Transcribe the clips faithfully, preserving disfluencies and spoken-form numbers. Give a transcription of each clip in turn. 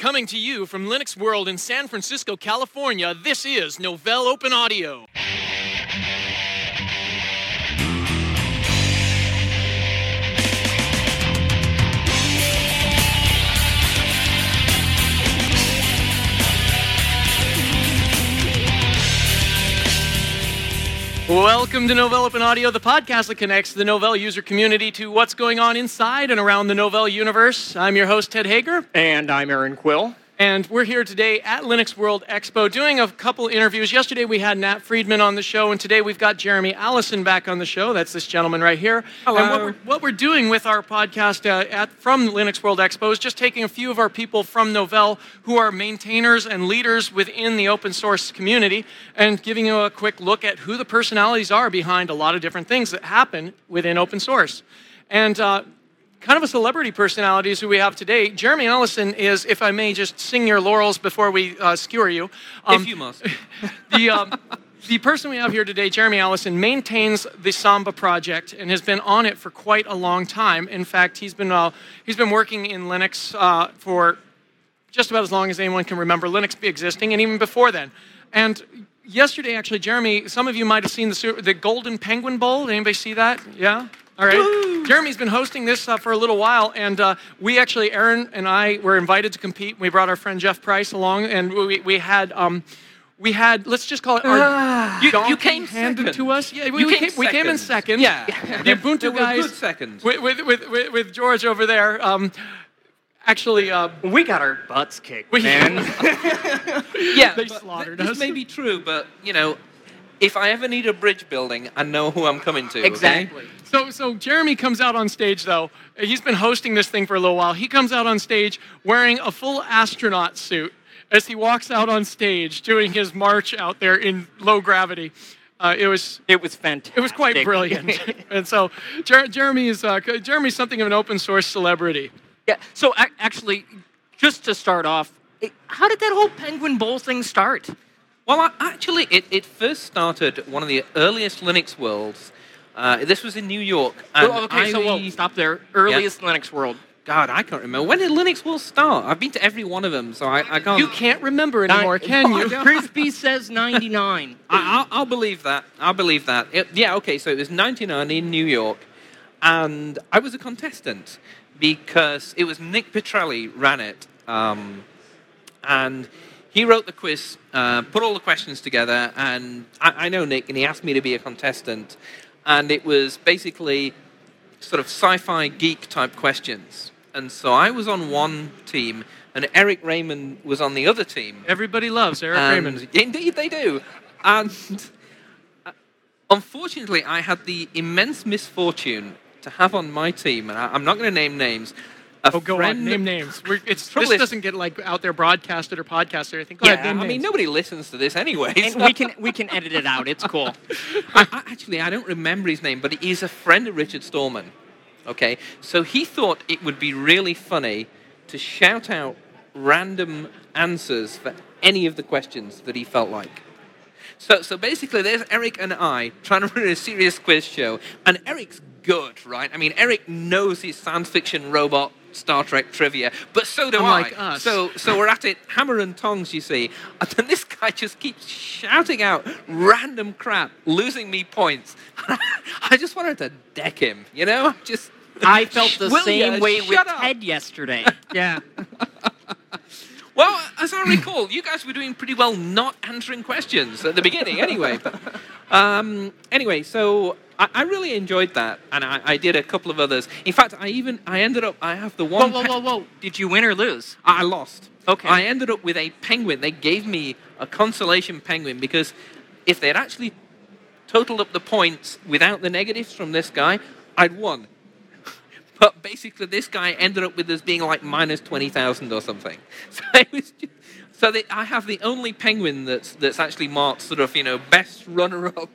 Coming to you from Linux World in San Francisco, California, this is Novell Open Audio. Welcome to Novell Open Audio, the podcast that connects the Novell user community to what's going on inside and around the Novell universe. I'm your host, Ted Hager. And I'm Aaron Quill. And we're here today at Linux World Expo doing a couple interviews. Yesterday we had Nat Friedman on the show, and today we've got Jeremy Allison back on the show. That's this gentleman right here. Hello. And what we're, what we're doing with our podcast uh, at, from Linux World Expo is just taking a few of our people from Novell who are maintainers and leaders within the open source community and giving you a quick look at who the personalities are behind a lot of different things that happen within open source. And uh, kind of a celebrity personality is who we have today. Jeremy Allison is, if I may just sing your laurels before we uh, skewer you. Um, if you must. the, um, the person we have here today, Jeremy Allison, maintains the Samba project and has been on it for quite a long time. In fact, he's been, uh, he's been working in Linux uh, for just about as long as anyone can remember Linux existing, and even before then. And yesterday, actually, Jeremy, some of you might have seen the, the Golden Penguin Bowl. Did anybody see that? Yeah? All right. Woo! Jeremy's been hosting this uh, for a little while, and uh, we actually, Aaron and I, were invited to compete. We brought our friend Jeff Price along, and we, we had, um, we had, let's just call it our uh, you, you came handed second. to us. Yeah, we, you we, came, came, we came in second. Yeah. The Ubuntu there were guys. Good seconds. With, with, with, with George over there. Um, Actually, uh, we got our butts kicked, we, man. yeah, they slaughtered th- us. This may be true, but, you know, if I ever need a bridge building, I know who I'm coming to. Exactly. Okay? So, so Jeremy comes out on stage, though. He's been hosting this thing for a little while. He comes out on stage wearing a full astronaut suit as he walks out on stage doing his march out there in low gravity. Uh, it was it was fantastic. It was quite brilliant. And so Jer- Jeremy is uh, Jeremy's something of an open source celebrity. Yeah. So a- actually, just to start off, it, how did that whole Penguin Bowl thing start? Well, I, actually, it, it first started at one of the earliest Linux worlds. Uh, this was in New York. And Oh, okay, I, so we'll stop there. Earliest yeah. Linux world. God, I can't remember. When did Linux World start? I've been to every one of them, so I, I can't... You can't remember anymore, Nine, can you? Crispy says ninety-nine. I, I'll, I'll believe that. I'll believe that. It, yeah, okay, so it was ninety-nine in New York, and I was a contestant because it was Nick Petrelli ran it, um, and he wrote the quiz, uh, put all the questions together, and I, I know Nick, and he asked me to be a contestant, and it was basically sort of sci-fi geek type questions. And so I was on one team, and Eric Raymond was on the other team. Everybody loves Eric and Raymond. Indeed, they do. And uh, unfortunately, I had the immense misfortune to have on my team, and I, I'm not going to name names. A oh, go friend, on, name names. We're, it's, Trouble this is- doesn't get like out there broadcasted or podcasted or anything. Go Yeah, ahead, name I mean, names. nobody listens to this anyway. And so- we can we can edit it out. It's cool. I, I, actually, I don't remember his name, but he's a friend of Richard Stallman. Okay, so he thought it would be really funny to shout out random answers for any of the questions that he felt like. So, so basically, there's Eric and I trying to run a serious quiz show, and Eric's good, right? I mean, Eric knows his science fiction robot Star Trek trivia, but so do Unlike I. us. So, so we're at it hammer and tongs, you see. And then this guy just keeps shouting out random crap, losing me points. I just wanted to deck him, you know? Just. I felt the Will same ya? way Shut with up. Ted yesterday. Yeah. Well, as I recall, you guys were doing pretty well not answering questions at the beginning, anyway. um, anyway, so I, I really enjoyed that, and I, I did a couple of others. In fact, I even I ended up I have the Whoa, one. whoa, pe- whoa, whoa! Did you win or lose? I lost. Okay. I ended up with a penguin. They gave me a consolation penguin because if they'd actually totaled up the points without the negatives from this guy, I'd won. But basically, this guy ended up with us being like minus twenty thousand or something. So it was just, so they, I have the only penguin that's that's actually marked sort of, you know, best runner-up.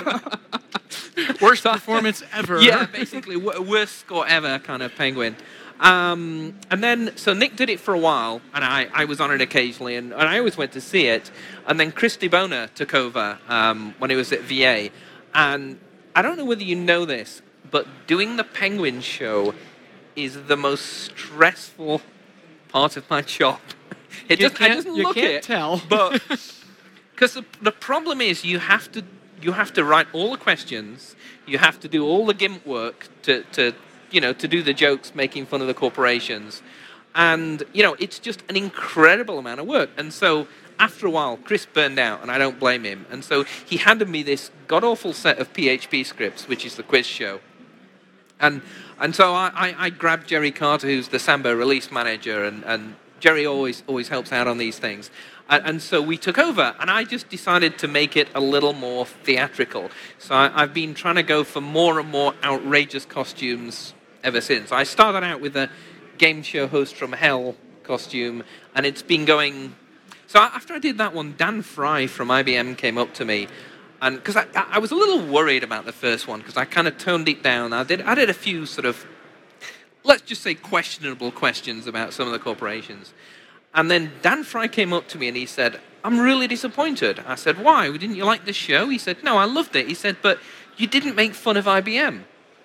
Worst performance ever. Yeah, basically, w- worst score ever kind of penguin. Um, and then, so Nick did it for a while, and I, I was on it occasionally, and, and I always went to see it. And then Chris DeBona took over um, when he was at V A. And I don't know whether you know this, but doing the Penguin show is the most stressful part of my job. It You doesn't, it can't- doesn't you look can't it. tell. But because the, the problem is you have to you have to write all the questions, you have to do all the GIMP work to, to you know to do the jokes making fun of the corporations, and you know it's just an incredible amount of work. And so after a while, Chris burned out, and I don't blame him. And so he handed me this god awful set of P H P scripts, which is the quiz show. And and so I, I, I grabbed Jerry Carter, who's the Samba release manager, and, and Jerry always always helps out on these things. And, and so we took over, and I just decided to make it a little more theatrical. So I, I've been trying to go for more and more outrageous costumes ever since. I started out with a game show host from hell costume, and it's been going... So after I did that one, Dan Fry from I B M came up to me, and because I, I was a little worried about the first one, because I kind of toned it down. I did I did a few sort of, let's just say, questionable questions about some of the corporations. And then Dan Fry came up to me and he said, I'm really disappointed. I said, why? Didn't you like the show? He said, no, I loved it. He said, but you didn't make fun of I B M.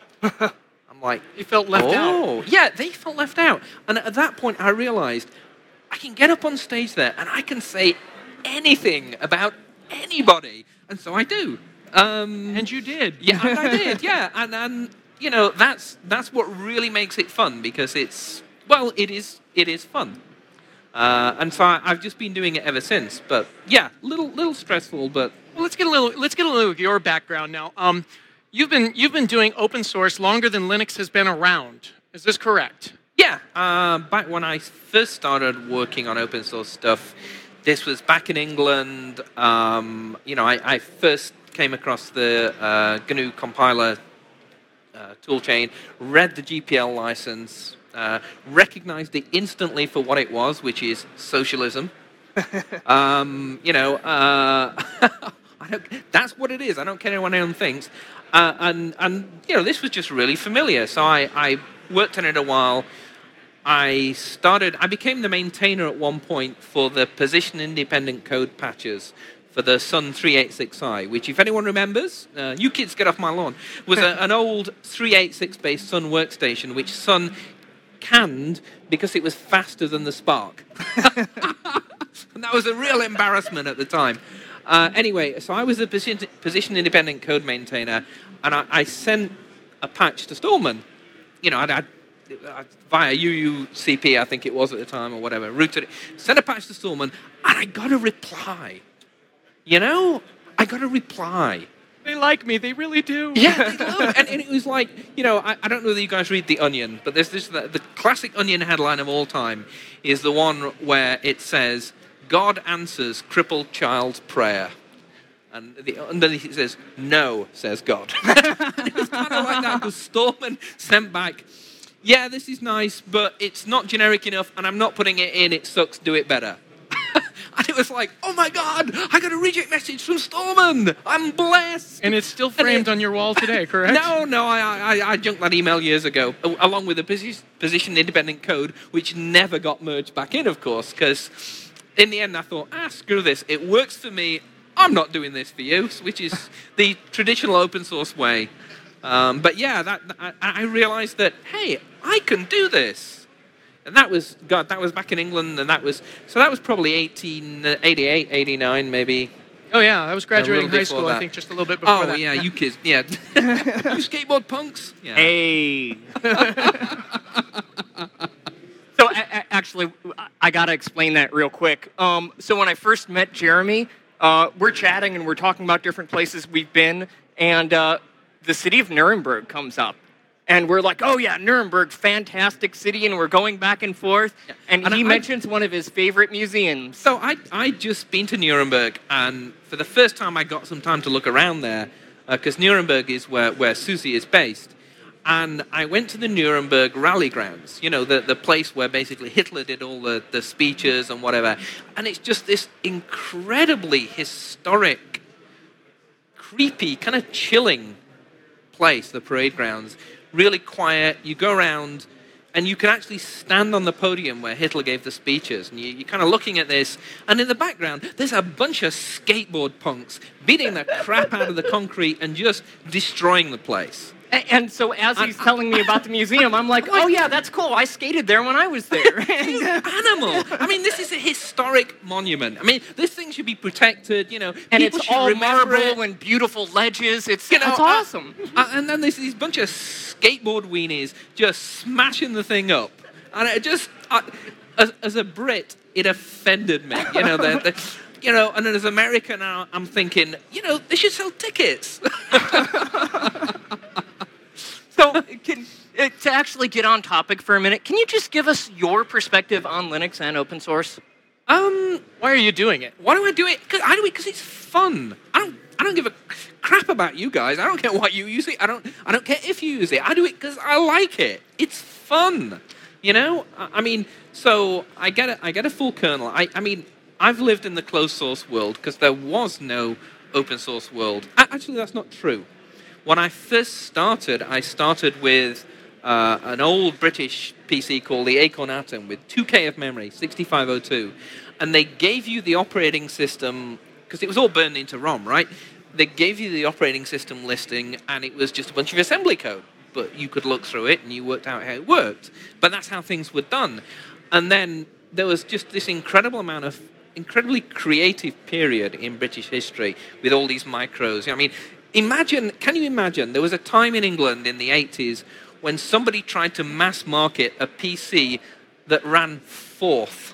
I'm like, You felt left out. oh, yeah, they felt left out. And at that point, I realized I can get up on stage there and I can say anything about anybody. And so I do. Um, And you did. yeah, and I did, yeah. And, and you know, that's that's what really makes it fun, because it's, well, it is it is fun. Uh, and so I, I've just been doing it ever since. But yeah, little little stressful, but Well, let's get a little. Let's get a little of your background now. Um, you've been you've been doing open source longer than Linux has been around. Is this correct? yeah. Uh, back when I first started working on open source stuff, this was back in England. Um, you know, I, I first came across the uh, G N U compiler uh, toolchain, read the G P L license, uh, recognized it instantly for what it was, which is socialism. um, you know, uh, I don't, that's what it is. I don't care what anyone thinks. Uh, and, and, you know, this was just really familiar. So I, I worked on it a while. I started, I became the maintainer at one point for the position-independent code patches for the Sun three eighty-six i, which, if anyone remembers, uh, you kids get off my lawn, was a, an old three eighty-six-based Sun workstation, which Sun canned because it was faster than the Spark. And that was a real embarrassment at the time. Uh, anyway, so I was the position, position-independent code maintainer, and I, I sent a patch to Stallman. You know, I'd, I'd via U U C P, I think it was at the time, or whatever, routed it, sent a patch to Stallman, and I got a reply. You know? I got a reply. They like me. They really do. Yeah, they love it. And, and it was like, you know, I, I don't know whether you guys read The Onion, but there's this, the, the classic Onion headline of all time is the one where it says, God answers crippled child's prayer. And the, underneath it says, no, says God. And it was kind of like that, because Stallman sent back, yeah, this is nice, but it's not generic enough, and I'm not putting it in, it sucks, do it better. And it was like, oh my God, I got a reject message from Stallman. I'm blessed. And it's still framed it, on your wall today, correct? No, no, I, I, I junked that email years ago, along with the posi- position-independent code, which never got merged back in, of course, because in the end I thought, ah, screw this. It works for me. I'm not doing this for you, which is the traditional open source way. Um, but yeah, that, I, I realized that, hey, I can do this. And that was, God, that was back in England, and that was, so that was probably eighteen eighty-eight, eighty-nine, maybe. Oh yeah, I was graduating little high before school. that. I think just a little bit before Oh, that. yeah, you kids, yeah. You skateboard punks? Yeah. Hey. So a- a- actually, I got to explain that real quick. Um, so when I first met Jeremy, uh, we're chatting and we're talking about different places we've been, and uh, the city of Nuremberg comes up. And we're like, oh yeah, Nuremberg, fantastic city, and we're going back and forth. Yeah. And, And he I- mentions one of his favorite museums. So I I just been to Nuremberg, and for the first time I got some time to look around there, because uh, Nuremberg is where, where Susie is based. And I went to the Nuremberg rally grounds, you know, the, the place where basically Hitler did all the, the speeches and whatever. And it's just this incredibly historic, creepy, kind of chilling place, the parade grounds. Really quiet. You go around, and you can actually stand on the podium where Hitler gave the speeches, and you, you're kind of looking at this, and in the background, there's a bunch of skateboard punks beating the crap out of the concrete and just destroying the place. A- And so as he's telling me about the museum, I'm like, oh yeah, that's cool. I skated there when I was there. And, uh, Animal. I mean, this is a historic monument. I mean, this thing should be protected. You know, and people it's should all remember marble it. and beautiful ledges. It's, You know, it's uh, awesome. uh, and then there's these bunch of skateboard weenies just smashing the thing up, and it just, I, as, as a Brit, it offended me. You know, the, the, you know, and as an American, I- I'm thinking, you know, they should sell tickets. So, can, uh, to actually get on topic for a minute, can you just give us your perspective on Linux and open source? um, Why are you doing it? why do I do it? Cause I do it because it's fun. I don't. I don't give a crap about you guys. I don't care what you use it. I don't. I don't care if you use it. I do it because I like it. It's fun. You know. I, I mean, so I get a, I get a full kernel. I. I mean, I've lived in the closed source world because there was no open source world. A- Actually, that's not true. When I first started, I started with uh, an old British P C called the Acorn Atom with two K of memory, sixty-five oh two. And they gave you the operating system, because it was all burned into ROM, right? They gave you the operating system listing, and it was just a bunch of assembly code. But you could look through it, and you worked out how it worked. But that's how things were done. And then there was just this incredible amount of, incredibly creative period in British history with all these micros. I mean, imagine, can you imagine, there was a time in England in the eighties when somebody tried to mass market a P C that ran Forth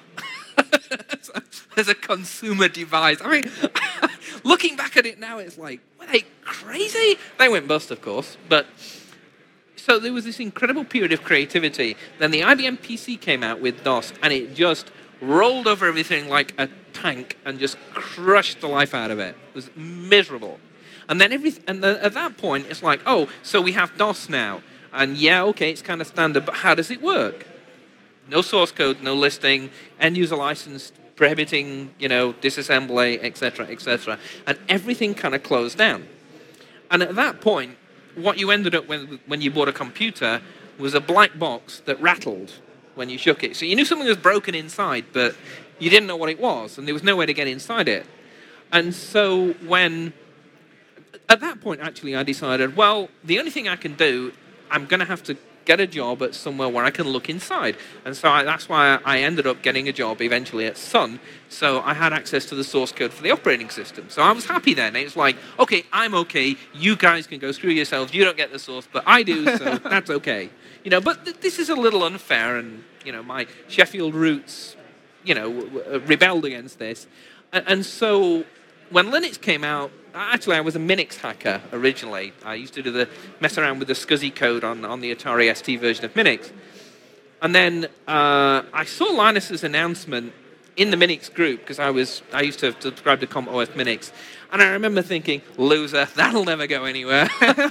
as a consumer device. I mean, looking back at it now, it's like, were they crazy? They went bust, of course, but so there was this incredible period of creativity. Then the I B M P C came out with DOS, and it just rolled over everything like a tank and just crushed the life out of it. It was miserable. And then every, and then at that point, it's like, oh, so we have DOS now. And yeah, okay, it's kind of standard, but how does it work? No source code, no listing, end user license prohibiting, you know, disassembly, et cetera, et cetera. And everything kind of closed down. And at that point, what you ended up with when you bought a computer was a black box that rattled when you shook it. So you knew something was broken inside, but you didn't know what it was, and there was no way to get inside it. And so when, at that point, actually, I decided, well, the only thing I can do, I'm going to have to get a job at somewhere where I can look inside. And so I, that's why I ended up getting a job eventually at Sun. So I had access to the source code for the operating system. So I was happy then. It was like, okay, I'm okay. You guys can go screw yourselves. You don't get the source, but I do, so that's okay. You know, but th- this is a little unfair, and, you know, my Sheffield roots, you know, w- w- rebelled against this. And, and so when Linux came out, actually, I was a Minix hacker originally. I used to do the mess around with the SCSI code on, on the Atari S T version of Minix. And then uh, I saw Linus's announcement in the Minix group, because I was I used to subscribe to CompOS Minix. And I remember thinking, loser, that'll never go anywhere.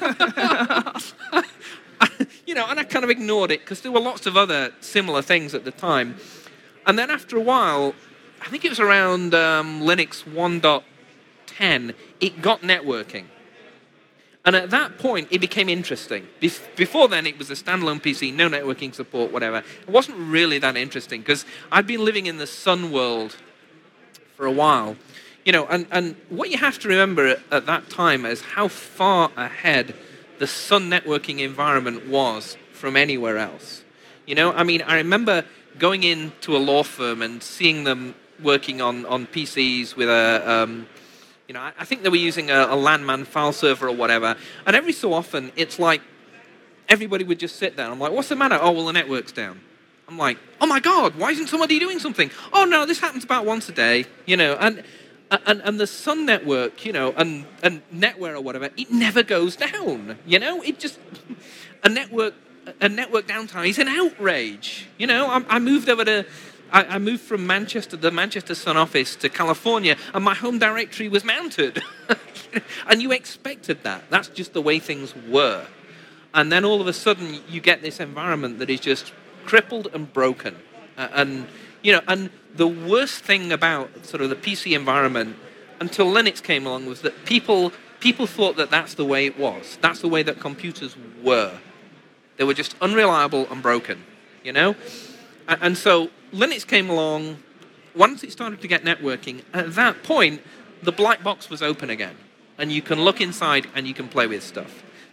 You know, and I kind of ignored it, because there were lots of other similar things at the time. And then after a while, I think it was around um, Linux one point ten, it got networking. And at that point, it became interesting. Bef- before then, it was a standalone P C, no networking support, whatever. It wasn't really that interesting, because I'd been living in the Sun world for a while. You know, and, and what you have to remember at, at that time is how far ahead the Sun networking environment was from anywhere else. You know, I mean, I remember going into a law firm and seeing them working on, on P Cs with a... Um, You know, I think they were using a, a LAN-man file server or whatever, and every so often, it's like everybody would just sit there. I'm like, what's the matter? Oh, well, the network's down. I'm like, oh my God, why isn't somebody doing something? Oh no, this happens about once a day, you know, and and, and the Sun network, you know, and, and NetWare or whatever, it never goes down, you know? It just, a network, a network downtime is an outrage, you know? I, I moved over to... I, I moved from Manchester, the Manchester Sun office, to California, and my home directory was mounted. And you expected that. That's just the way things were. And then all of a sudden, you get this environment that is just crippled and broken. Uh, and, you know, and the worst thing about sort of the P C environment, until Linux came along, was that people people thought that that's the way it was. That's the way that computers were. They were just unreliable and broken, you know? And, and so Linux came along, once it started to get networking, at that point, the black box was open again. And you can look inside and you can play with stuff.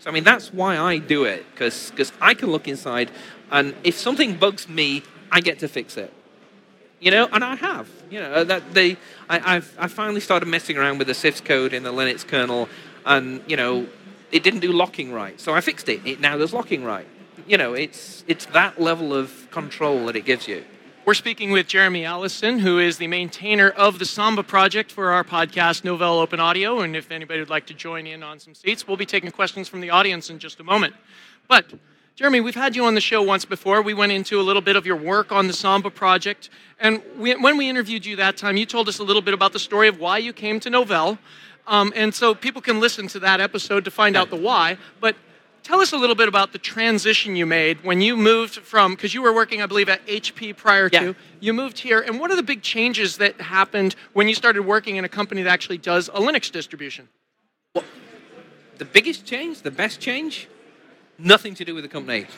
So I mean, that's why I do it, because because I can look inside, and if something bugs me, I get to fix it. You know, and I have. You know, that they, I, I've I finally started messing around with the sys code in the Linux kernel, and you know, it didn't do locking right, so I fixed it. It now does locking right. You know, it's it's that level of control that it gives you. We're speaking with Jeremy Allison, who is the maintainer of the Samba project for our podcast, Novell Open Audio. And if anybody would like to join in on some seats, we'll be taking questions from the audience in just a moment. But, Jeremy, we've had you on the show once before. We went into a little bit of your work on the Samba project. And we, when we interviewed you that time, you told us a little bit about the story of why you came to Novell. Um, and so people can listen to that episode to find out the why. But tell us a little bit about the transition you made when you moved from, because you were working, I believe, at H P prior yeah. to, you moved here, and what are the big changes that happened when you started working in a company that actually does a Linux distribution? Well, the biggest change, the best change, nothing to do with the company.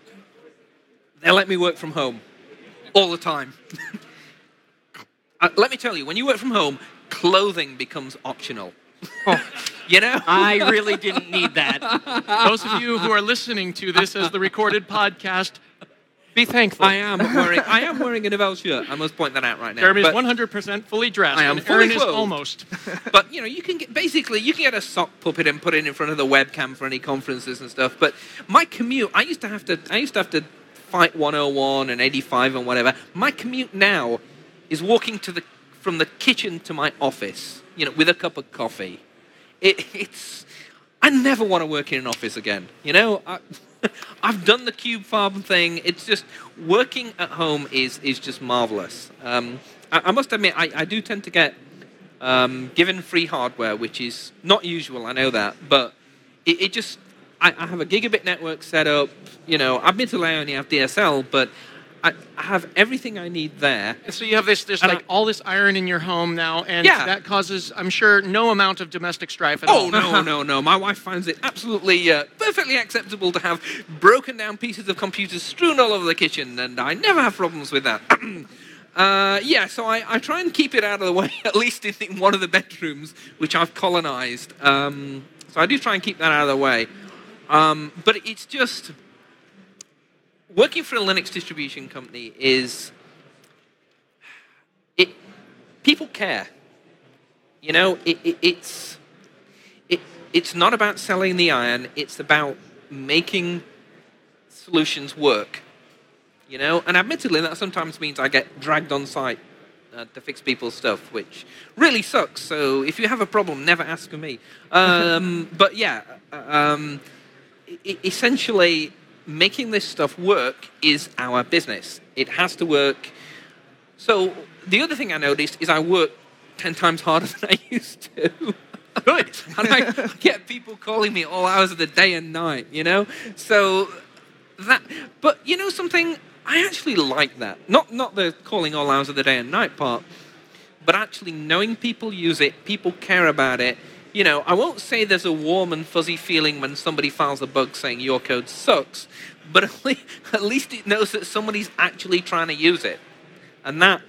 They let me work from home all the time. uh, let me tell you, when you work from home, clothing becomes optional. Oh. You know? I really didn't need that. Those of you who are listening to this as the recorded podcast, be thankful. I am wearing I am wearing a Novell shirt. I must point that out right now. Jeremy's But- one hundred percent fully dressed. I am and fully Aaron is clothed. almost. But you know, you can get basically you can get a sock puppet and put it in front of the webcam for any conferences and stuff. But my commute, I used to have to I used to have to fight one oh one and eighty-five and whatever. My commute now is walking to the from the kitchen to my office, you know, with a cup of coffee. It, it's I never want to work in an office again. You know, I, I've done the Cube Farm thing. It's just working at home is is just marvelous. Um, I, I must admit, I, I do tend to get um, given free hardware, which is not usual. I know that, but it, it just I, I have a gigabit network set up. You know, admittedly I only have D S L, but I, I have everything I need there. And so you have this, this And like I- all this iron in your home now, and Yeah. that causes, I'm sure, no amount of domestic strife at Oh, all. no, no, no. My wife finds it absolutely uh, perfectly acceptable to have broken down pieces of computers strewn all over the kitchen, and I never have problems with that. uh, yeah, so I, I try and keep it out of the way, at least in, in one of the bedrooms, which I've colonized. Um, so I do try and keep that out of the way. Um, but it's just... Working for a Linux distribution company is... it. People care. You know, it, it, it's it, it's not about selling the iron. It's about making solutions work. You know, and admittedly, that sometimes means I get dragged on site uh, to fix people's stuff, which really sucks. So if you have a problem, never ask me. Um, but yeah, um, I- essentially, making this stuff work is our business. It has to work. So the other thing I noticed is I work ten times harder than I used to. Good. And I get people calling me all hours of the day and night, you know? So that, but you know something? I actually like that. Not, not the calling all hours of the day and night part, but actually knowing people use it, people care about it. You know, I won't say there's a warm and fuzzy feeling when somebody files a bug saying your code sucks, but at least, at least it knows that somebody's actually trying to use it. And that,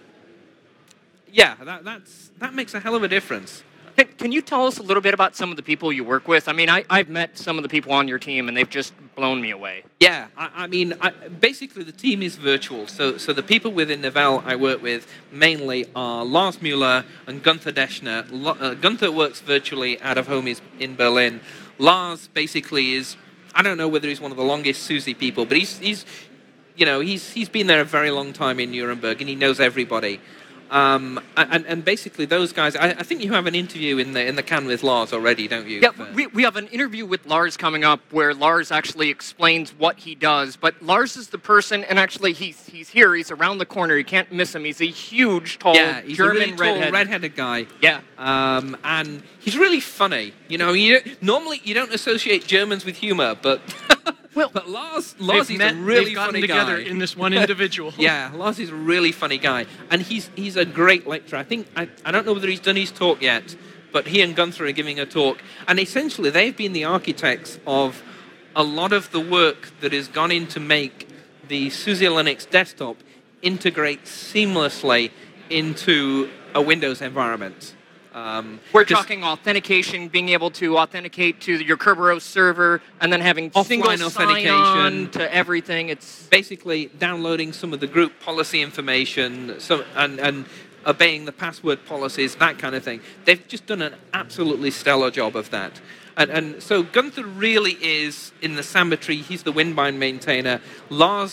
yeah, that, that's, that makes a hell of a difference. Can, can you tell us a little bit about some of the people you work with? I mean, I, I've met some of the people on your team, and they've just blown me away. Yeah, I, I mean, I, basically the team is virtual. So, so the people within Novell I work with mainly are Lars Mueller and Gunther Deschner. Lo, uh, Gunther works virtually out of home is in Berlin. Lars basically is, I don't know whether he's one of the longest SUSE people, but he's, he's you know, he's he's been there a very long time in Nuremberg, and he knows everybody. Um, and, and basically those guys, I, I think you have an interview in the in the can with Lars already, don't you? Yeah, we, we have an interview with Lars coming up where Lars actually explains what he does. But Lars is the person, and actually he's he's here. He's around the corner. You can't miss him. He's a huge, tall, yeah, he's German a really tall, redhead. redheaded guy. Yeah. Um, and he's really funny. You know, you don't, normally you don't associate Germans with humor, but well, but Lars, Lars They've is met, a really they've gotten funny together guy. in this one individual. Yeah, Lars is a really funny guy, and he's he's a great lecturer. I think I, I don't know whether he's done his talk yet, but he and Gunther are giving a talk, and essentially they've been the architects of a lot of the work that has gone in to make the SUSE Linux desktop integrate seamlessly into a Windows environment. Um, We're 'cause talking authentication, being able to authenticate to your Kerberos server, and then having Offline single authentication. sign-on to everything. It's basically downloading some of the group policy information some, and, and obeying the password policies, that kind of thing. They've just done an absolutely stellar job of that. And, and so Gunther really is in the Samba tree. He's the Windbind maintainer. Lars,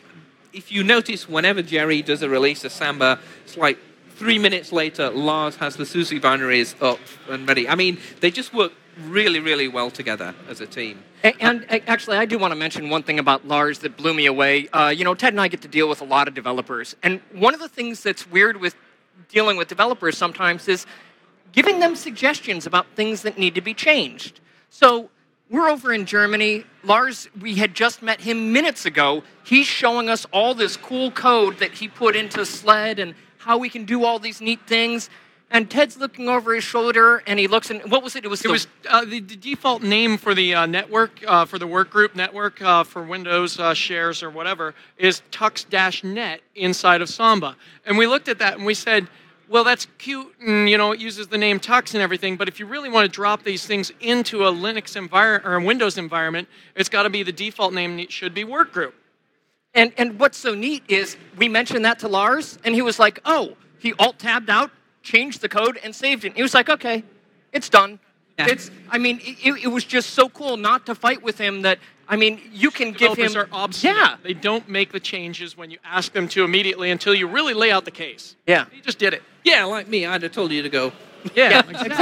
if you notice, whenever Jerry does a release of Samba, it's like three minutes later, Lars has the SUSE binaries up and ready. I mean, they just work really, really well together as a team. And, and actually, I do want to mention one thing about Lars that blew me away. Uh, you know, Ted and I get to deal with a lot of developers. And one of the things that's weird with dealing with developers sometimes is giving them suggestions about things that need to be changed. So we're over in Germany. Lars, we had just met him minutes ago. He's showing us all this cool code that he put into SLED and how we can do all these neat things. And Ted's looking over his shoulder, and he looks, and what was it? It was, It the, was uh, the, the default name for the uh, network, uh, for the work group network uh, for Windows uh, shares or whatever, is tux-net inside of Samba. And we looked at that and we said, well, that's cute, and you know, it uses the name Tux and everything, but if you really want to drop these things into a Linux environment or a Windows environment, it's got to be the default name. It should be work group. And and what's so neat is we mentioned that to Lars, and he was like, oh, he alt-tabbed out, changed the code, and saved it. He was like, okay, it's done. Yeah. It's. I mean, it, it was just so cool not to fight with him that, I mean, you can give Developers him... are obstinate. Yeah. They don't make the changes when you ask them to immediately until you really lay out the case. Yeah. He just did it. Yeah, like me, I'd have told you to go. Yeah,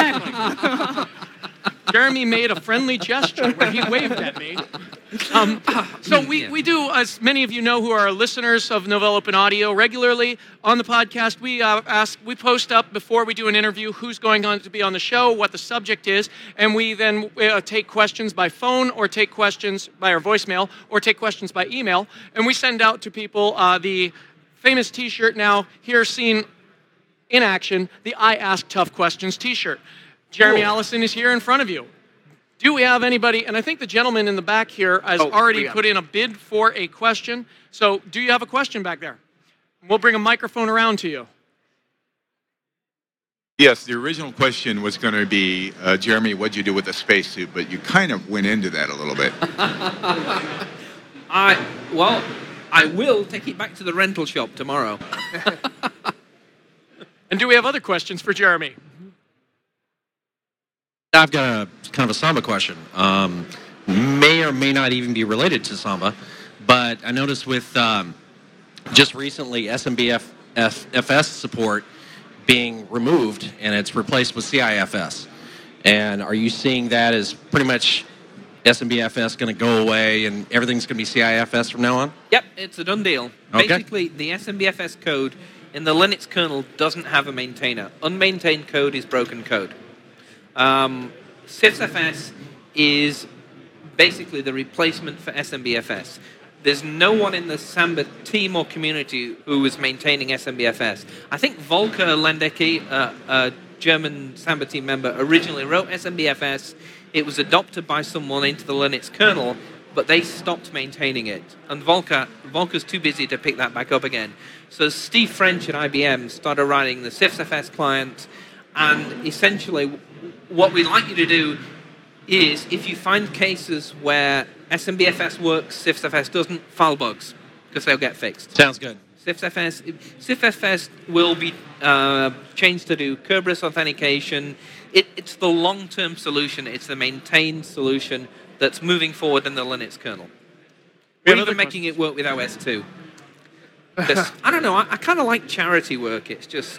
exactly. Jeremy made a friendly gesture when he waved at me. Um, so we, Yeah. we do, as many of you know who are listeners of Novell Open Audio, regularly on the podcast, we uh, ask, we post up before we do an interview who's going on to be on the show, what the subject is, and we then uh, take questions by phone or take questions by our voicemail or take questions by email, and we send out to people uh, the famous T-shirt now here seen in action, the I Ask Tough Questions T-shirt. Jeremy Cool. Allison is here in front of you. Do we have anybody, and I think the gentleman in the back here has Oh, already we got put in a bid for a question. So do you have a question back there? We'll bring a microphone around to you. Yes, the original question was going to be, uh, Jeremy, what'd you do with the spacesuit? But you kind of went into that a little bit. I well, I will take it back to the rental shop tomorrow. And do we have other questions for Jeremy? I've got a kind of a Samba question. Um, may or may not even be related to Samba, but I noticed with um, just recently S M B F F S support being removed and it's replaced with C I F S. And are you seeing that as pretty much S M B F S going to go away and everything's going to be C I F S from now on? Yep, it's a done deal. Okay. Basically, the S M B F S code in the Linux kernel doesn't have a maintainer. Unmaintained code is broken code. Um, SysFS is basically the replacement for S M B F S. There's no one in the Samba team or community who is maintaining S M B F S. I think Volker Lendecke, uh, a German Samba team member, originally wrote S M B F S. It was adopted by someone into the Linux kernel, but they stopped maintaining it. And Volker, Volker's too busy to pick that back up again. So Steve French at I B M started writing the SysFS client, and essentially what we'd like you to do is, if you find cases where S M B F S works, SysFS doesn't, file bugs, because they'll get fixed. Sounds good. SysFS, SysFS will be uh, changed to do Kerberos authentication. It, it's the long-term solution. It's the maintained solution that's moving forward in the Linux kernel. We We're have even other making it work with O S two. Just, I don't know. I, I kind of like charity work. It's just...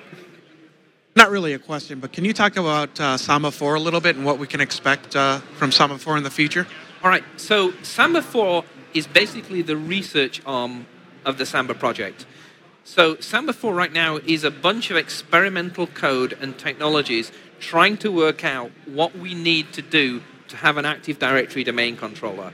Not really a question, but can you talk about uh, Samba four a little bit and what we can expect uh, from Samba four in the future? All right, so Samba four is basically the research arm of the Samba project. So Samba four right now is a bunch of experimental code and technologies trying to work out what we need to do to have an Active Directory domain controller.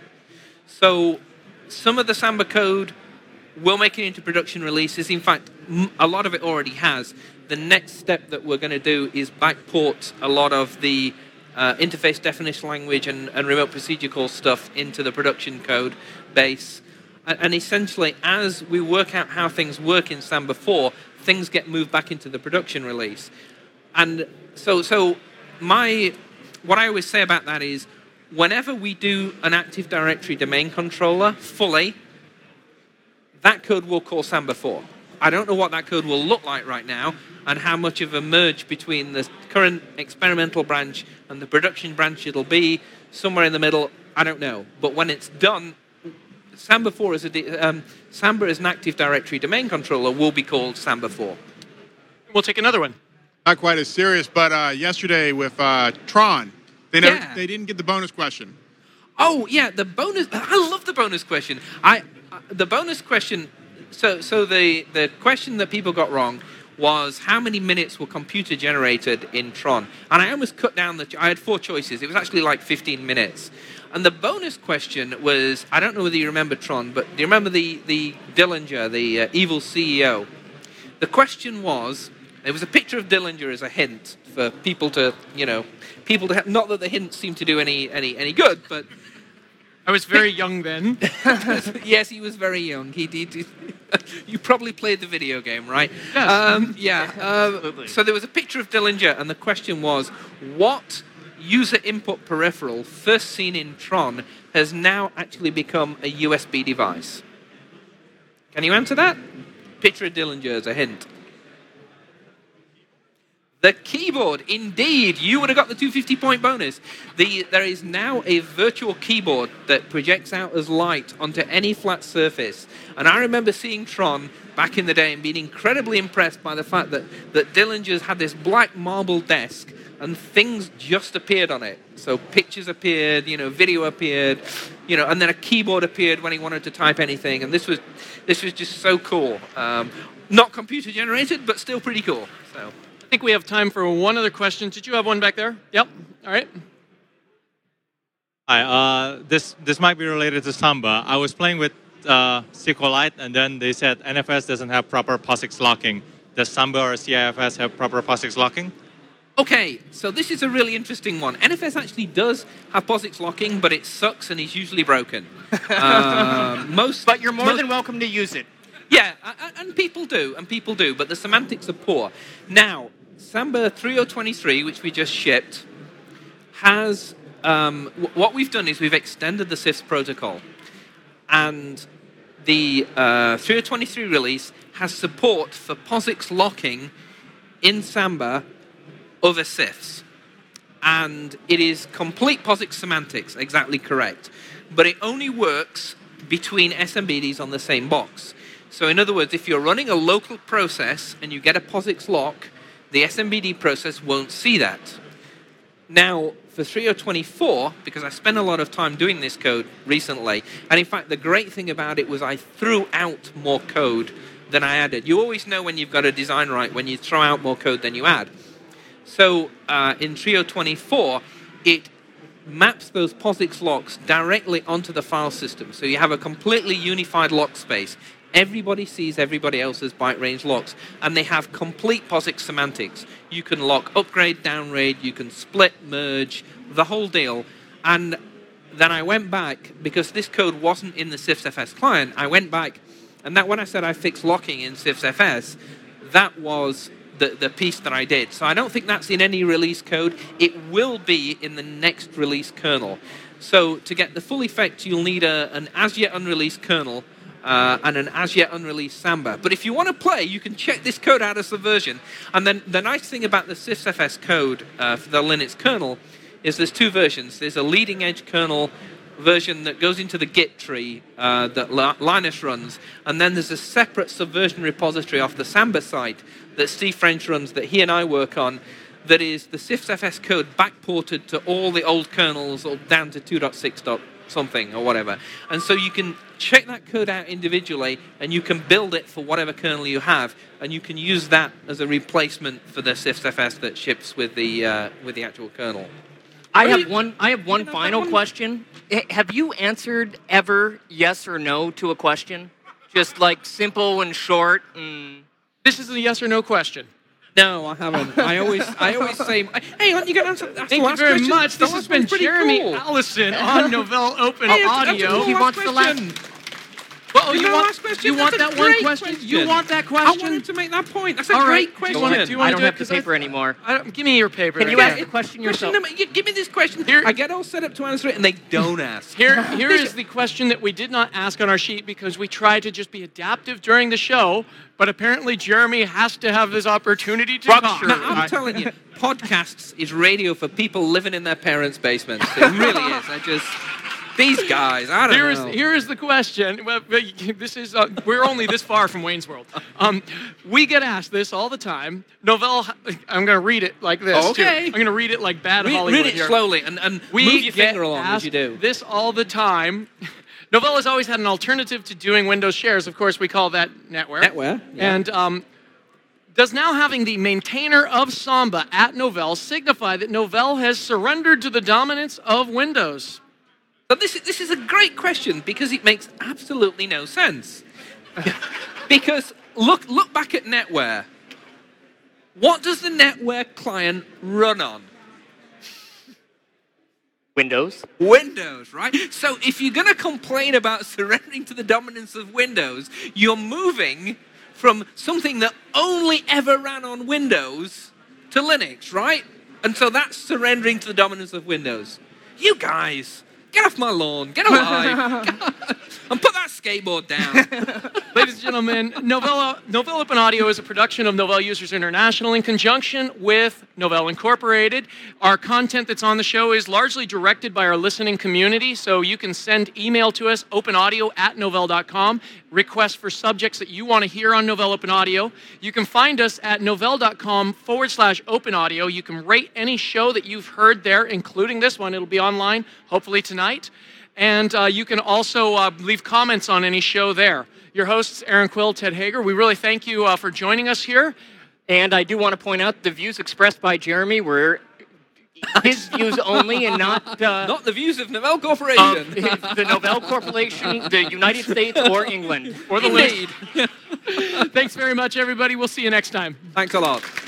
So some of the Samba code will make it into production releases. In fact, a lot of it already has. The next step that we're going to do is backport a lot of the uh, interface definition language and, and remote procedure call stuff into the production code base. And, and essentially, as we work out how things work in Samba four, things get moved back into the production release. And so, so my, what I always say about that is, whenever we do an Active Directory domain controller fully, that code will call Samba four. I don't know what that code will look like right now and how much of a merge between the current experimental branch and the production branch it'll be. Somewhere in the middle, I don't know. But when it's done, Samba four is a um, Samba as an Active Directory domain controller will be called Samba four. We'll take another one. Not quite as serious, but uh, yesterday with uh, Tron, they never, Yeah. they didn't get the bonus question. Oh yeah, the bonus. I love the bonus question. I uh, the bonus question. So so the the question that people got wrong was how many minutes were computer generated in Tron, and I almost cut down the. I had four choices. It was actually like fifteen minutes, and the bonus question was, I don't know whether you remember Tron, but do you remember the the Dillinger, the uh, evil C E O? The question was. There was a picture of Dillinger as a hint for people to, you know, people to have, not that the hints seem to do any any any good, but I was very young then. yes, he was very young. He did. You probably played the video game, right? Yes. Um, yeah. Uh, so there was a picture of Dillinger, and the question was, what user input peripheral first seen in Tron has now actually become a U S B device? Can you answer that? Picture of Dillinger as a hint. The keyboard, indeed. You would have got the two hundred fifty point bonus. The, there is now a virtual keyboard that projects out as light onto any flat surface. And I remember seeing Tron back in the day and being incredibly impressed by the fact that, that Dillinger's had this black marble desk and things just appeared on it. So pictures appeared, you know, video appeared, you know, and then a keyboard appeared when he wanted to type anything. And this was, this was just so cool. Um, not computer generated, but still pretty cool. So. I think we have time for one other question. Did you have one back there? Yep. All right. Hi. Uh, this this might be related to Samba. I was playing with uh, SQLite, and then they said N F S doesn't have proper POSIX locking. Does Samba or C I F S have proper POSIX locking? Okay, so this is a really interesting one. N F S actually does have POSIX locking, but it sucks and is usually broken. uh, most, But you're more most, than welcome to use it. Yeah, and people do, and people do, but the semantics are poor. Now, Samba three point oh twenty-three, which we just shipped, has, um, w- what we've done is we've extended the C I F S protocol. And the uh, three point oh twenty-three release has support for POSIX locking in Samba over C I F S. And it is complete POSIX semantics, exactly correct. But it only works between S M B Ds on the same box. So in other words, if you're running a local process and you get a POSIX lock, the S M B D process won't see that. Now, for three point oh twenty-four, because I spent a lot of time doing this code recently, and in fact, the great thing about it was I threw out more code than I added. You always know when you've got a design right, when you throw out more code than you add. So uh, in three point oh twenty-four, it maps those POSIX locks directly onto the file system. So you have a completely unified lock space. Everybody sees everybody else's byte range locks, and they have complete POSIX semantics. You can lock upgrade, downgrade, you can split, merge, the whole deal. And then I went back, because this code wasn't in the C I F S F S client, I went back, and that when I said I fixed locking in C I F S F S, that was the, the piece that I did. So I don't think that's in any release code. It will be in the next release kernel. So to get the full effect, you'll need a, an as-yet unreleased kernel, Uh, and an as-yet unreleased Samba. But if you want to play, you can check this code out as the version. And then the nice thing about the C I F S F S code uh, for the Linux kernel is there's two versions. There's a leading-edge kernel version that goes into the Git tree uh, that Linus runs, and then there's a separate Subversion repository off the Samba site that Steve French runs that he and I work on, that is the C I F S F S code backported to all the old kernels or down to two point six something or whatever. And so you can check that code out individually, and you can build it for whatever kernel you have, and you can use that as a replacement for the C I F S F S that ships with the uh, with the actual kernel. I Are have you- one. I have one you know that final one? question. H- Have you answered ever yes or no to a question? Just like simple and short. And... This is a yes or no question. No, I haven't. I always I always say, hey, aren't you going to answer? That's Thank the you last very question. much. The This last has been one's pretty Jeremy cool. Allison on Novell Open Hey, it's- that's Audio. the He last wants the last- question. Well, oh, Did you I want, ask question? you want That's that a one great question? You want that I question? wanted to make that point. That's a All great right. question. Do you want to, do you want I to don't do have it? the 'Cause I- paper anymore. I don't, give me your paper. Can you there. ask the question Question yourself? number, you give me this question. Here- I get all set up to answer it, and they don't ask. Here, here is the question that we did not ask on our sheet because we tried to just be adaptive during the show, but apparently Jeremy has to have this opportunity to talk. Structure. No, I'm telling you, podcasts is radio for people living in their parents' basements. It really is. I just these guys. I don't Here is know. here is the question. Well, this is uh, we're only this far from Wayne's World. Um, we get asked this all the time. Novell, I'm going to read it like this. too. Okay. I'm going to read it like bad read, Hollywood read it here. slowly and, and We move your get finger along as asked you do. this all the time. Novell has always had an alternative to doing Windows shares. Of course, we call that NetWare. NetWare, yeah. And um, does now having the maintainer of Samba at Novell signify that Novell has surrendered to the dominance of Windows? But this is, this is a great question because it makes absolutely no sense. Because look look back at NetWare. What does the NetWare client run on? Windows. Windows, right? So if you're going to complain about surrendering to the dominance of Windows, you're moving from something that only ever ran on Windows to Linux, right? And so that's surrendering to the dominance of Windows. You guys, get off my lawn, get alive, and put that skateboard down. Ladies and gentlemen, Novell, Novell Open Audio is a production of Novell Users International in conjunction with Novell Incorporated. Our content that's on the show is largely directed by our listening community, so you can send email to us, openaudio at novell dot com, requests for subjects that you want to hear on Novell Open Audio. You can find us at novell.com forward slash open audio. You can rate any show that you've heard there, including this one. It'll be online, hopefully tonight. And uh, you can also uh, leave comments on any show there. Your hosts, Aaron Quill, Ted Hager, we really thank you uh, for joining us here. And I do want to point out the views expressed by Jeremy were his views only and not uh, Not the views of Novell of Corporation. the Novell Corporation, the United States, or England. Or the Indeed. list. Thanks very much, everybody. We'll see you next time. Thanks a lot.